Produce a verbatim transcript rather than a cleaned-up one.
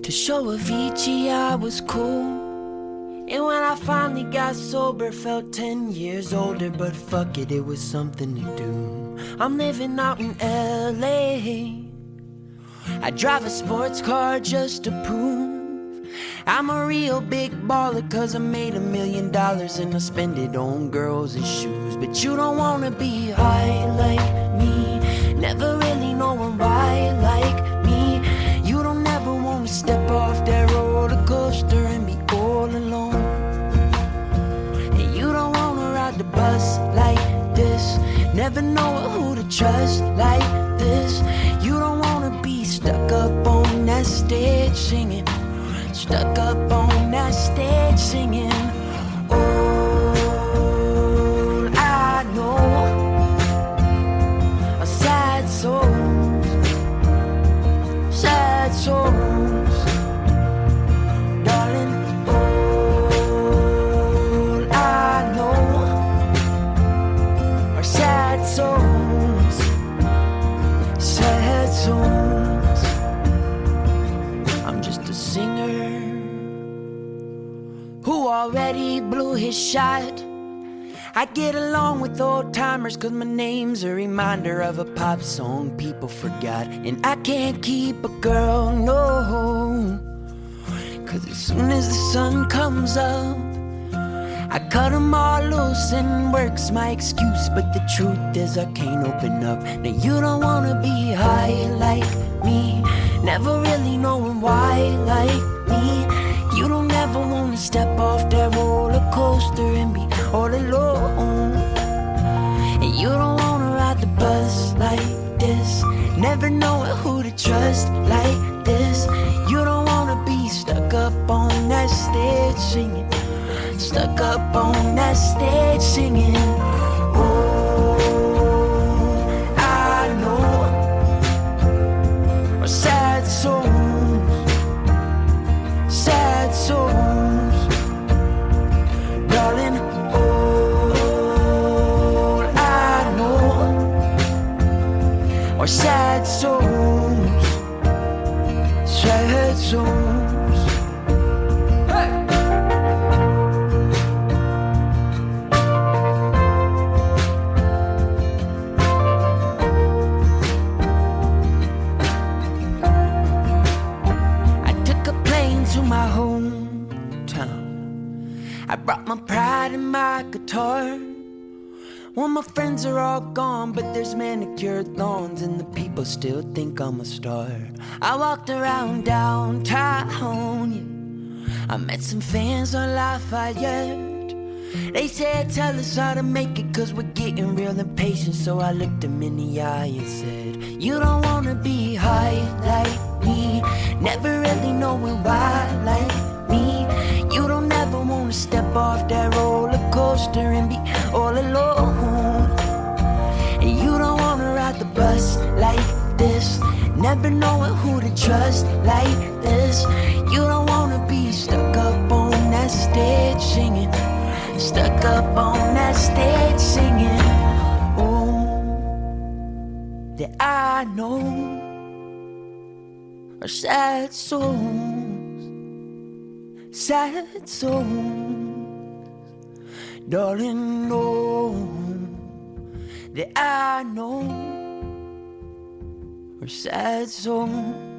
To show Avicii I was cool. And when I finally got sober, felt ten years older. But fuck it, it was something to do. I'm living out in L A. I drive a sports car just to prove I'm a real big baller, cause I made a million dollars and I spend it on girls and shoes. But you don't wanna be high like me, never really knowing why like me. You don't ever wanna step off that roller coaster and be all alone. And you don't wanna ride the bus like this, never know who to trust like this. You don't wanna be stuck up on that stage singing, stuck up on that stage singing. All I know are sad souls, sad souls, darling. All I know are sad souls, sad souls. I'm just a singer who already blew his shot. I get along with old timers cause my name's a reminder of a pop song people forgot. And I can't keep a girl, no, cause as soon as the sun comes up, I cut them all loose and work's my excuse. But the truth is I can't open up. Now you don't wanna be high like me, never really knowing why like me. You don't ever wanna step off that roller coaster and be all alone. And you don't wanna ride the bus like this, never knowing who to trust like this. You don't wanna be stuck up on that stage singing, stuck up on that stage singing. Oh, I know are sad souls, sad souls, darling. All I know are sad souls, sad souls. Hey! To my hometown, I brought my pride and my guitar. Well, my friends are all gone, but there's manicured lawns and the people still think I'm a star. I walked around downtown, yeah. I met some fans on Lafayette. They said, tell us how to make it, cause we're getting real impatient. So I looked them in the eye and said, you don't wanna be high like me, never really knowing why like me. You don't ever wanna step off that roller coaster and be all alone. And you don't wanna ride the bus like this, never knowing who to trust like this. You don't wanna be stuck up on that stage singing, stuck up on that stage singing. Oh, that I know are sad souls, sad souls, darling. Know that I know are sad souls.